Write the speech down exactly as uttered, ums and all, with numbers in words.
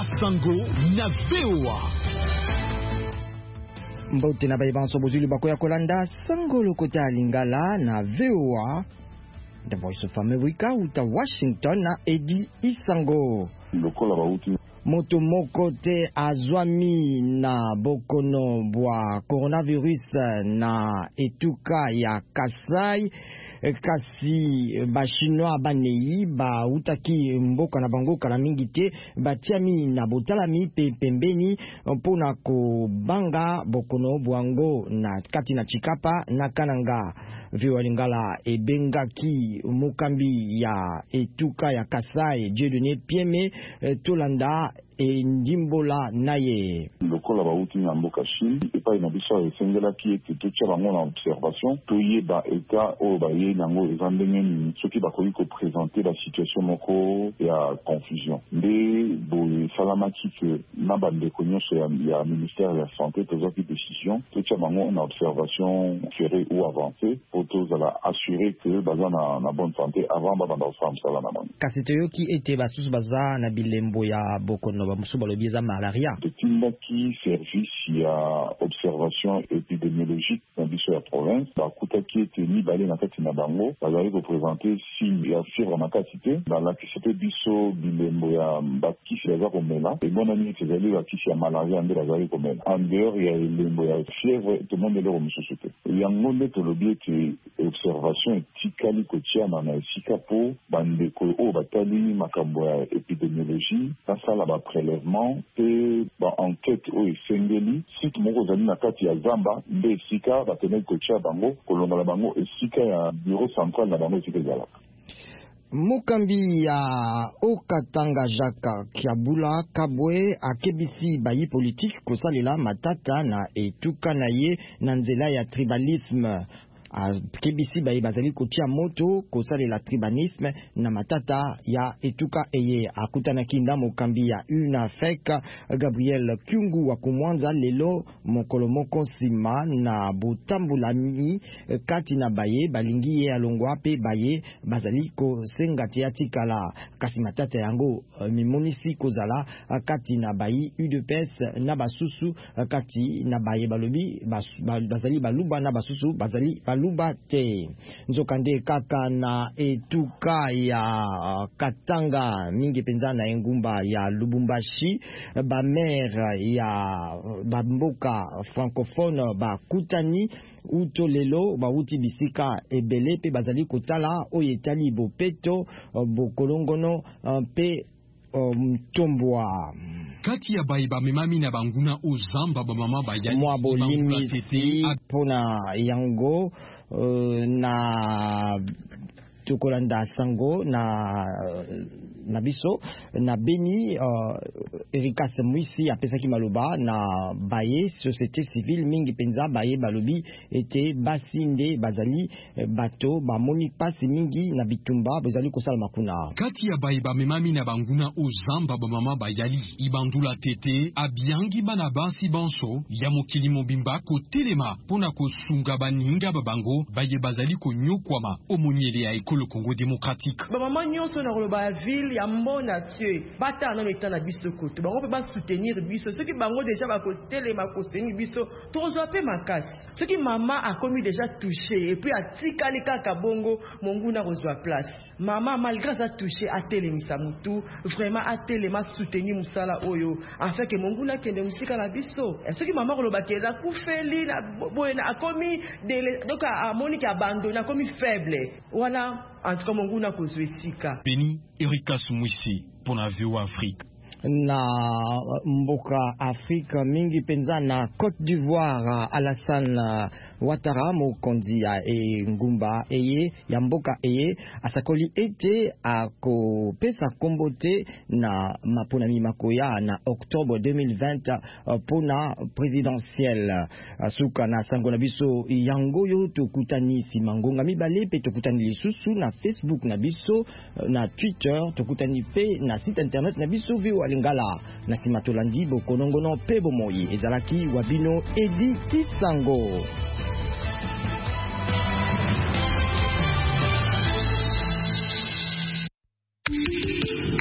Basango na V O A. Mbote na bayi banso bozuli bakoya kolanda Sango lokota lingala na V O A. The Voice of America uta Washington na Edi Isango. Lokola bauti moto moko te azwami na bokono bwa coronavirus na etuka ya Kasai. Kasi ba chinois banei ba utaki mboka na bango kala mingi te batiami na botalami pe pembeni mpona ko banga bokono bwango na kati na Chikapa na Kananga. Viwa lingala ebengaki mukambi ya etuka ya Kasai Dieudonné Pieme tolanda e ndimbola naye lokola bauti na mboka Chine epai na biso esengelaki ete totia bango na observation toyeba eta oyo baye nango eza ndenge nini soki bakoki kopresente basituation moko ya confusion nde boye esalamaki ke na bandeko nyonso ya, ya ministère ya santé tozwaki décision totia bango na observation ferré ou avancé po tozala assuré ke baza na, na bonne santé avant babanda kosala mosala na bango. Kasi toyoki ete basusu baza na bilembo ya bokono bamusu balobi eza malaria totindaki service ya observation épidémiologique na biso ya province bakutaki ete mibale na kati na bango bazali kopresente signe ya fièvre makasi te balakisi mpe biso bilembo ya bakisi baza komela emonani ete ezali bakisi ya malaria nde bazali komela en dehors ya elembo ya fièvre tomoni eloko mosusu te yango nde tolobi ete observation etikali kotiama na esika mpo bandeko oyo batali makambo ya épidémiologie basala baprélèvement mpe baenquête oyo esengeli site moko ozali na kati ya zamba nde esika batenaki kotia bango kolongola bango esika ya bureau central na bango esika ezalaka. Mukambi ya Okatanga Jaka Kiabula Kabwe akebisi bayi politique kosalela matata na etuka na ye na nzela ya tribalisme. Kebisi bayi bazali kotia moto kosalela tribalisme na matata ya etuka eye akutana kinda mokambi ya UNAFEC Gabriel Kyungu wa kumwanza lelo mokolo moko sima na botambulami kati na baye balingi ye alongwa pe baye bazali ko senga tiatikala kasi matata yango mimonisi kozala kati na bayi U D P S na basusu kati na baye balobi bazali baluba na basusu bazali baluba te nzokande kaka na etuka ya Katanga mingi penza na engumba ya Lubumbashi ba maire ya bamboka francophone ba kutani utolelo ba uti bisika ebele pe bazali kotala oyetali bopeto bokolongono pe mtombwa kati ya bayi bamemami na banguna ozamba bamama bayali mwa bolimisi pona yango uh, na tukolanda sango na na biso na Beni uh, Erikas Mwisi apesaki maloba na baye société civile mingi penza baye balobi ete basinde bazali bato bamoni pasi mingi na bitumba bazali kosala makuna kati ya baye bamemami na banguna ozamba bamama bayali ibandula tete abiangi bana basi banso ya mokili mobimba kotelema pona kosunga baninga babango baye bazali konyokwama omoniele ya ekolo Congo démocratique bamama nyonso na koloba ya ville ya mbona tie bata na leta na biso koto bango pe ba soutenir biso ceux qui bango déjà ba kostele ma soutenir biso tozo pe makasi ceux qui mama a commis déjà touché et puis a tikali kaka bongo monguna kozwa place mama malgré ça touché a telemisa mutu vraiment a telema soutenir musala oyo afin que monguna kende musika na biso ceux qui mama koloba keza kufeli na boyena a commis donc a monique abandonné a commis faible voilà en tout cas monguna kozwesika Beni Erikas Mwisi pour la V O A Afrique na mboka Afrika mingi penza na Côte d'Ivoire Alassane Ouattara mokonzi ya e ngumba eye ya mboka eye asakoli ete akopesa kombote na maponami makoya na octobre deux mille vingt pona présidentielle suka na sango na biso yango yo tokutani simangonga mibale pe tokutani lisusu na Facebook na biso na Twitter tokutani pe na site internet na biso V O A Lingala na simatolandi bokonongono pe bomoyi ezalaki wabino Edi Isango.